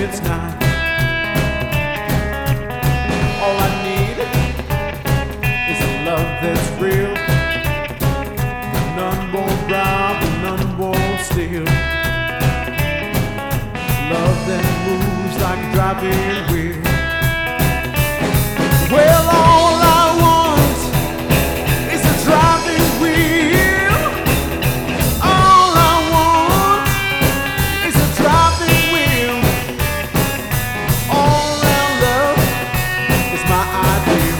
it's not. All I need is a love that's real, none won't rob and none won't steal. Love that moves like a driving wheel. Well, all I want is a driving wheel. All I want is a driving wheel. All around love is my ideal.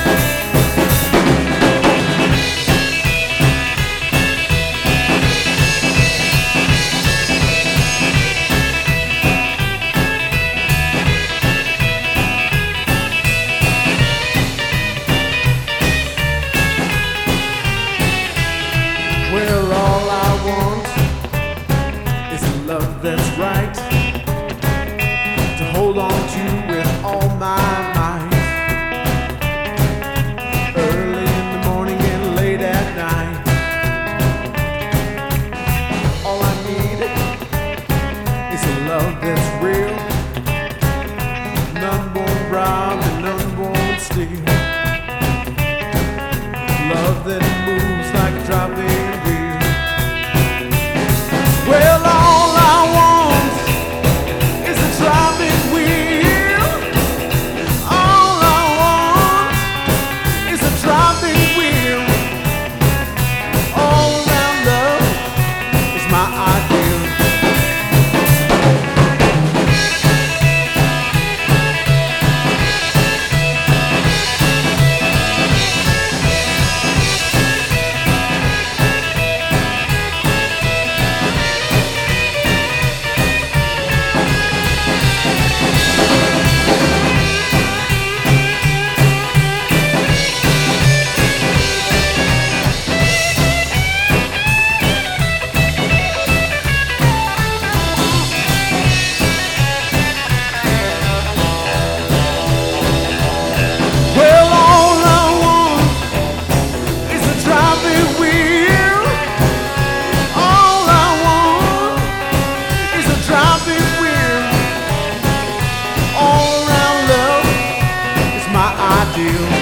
Well, all I want is a love that's right, to hold on to with all my might. Early in the morning and late at night. All I need is a love that's real, none won't rob and none won't steal. Love that moves like a driving wheel. Well, all I want is a driving wheel. All I want is a driving wheel. All around love is my ideal. Well, all I want is a driving wheel. All I want is a driving wheel. All around love is my ideal.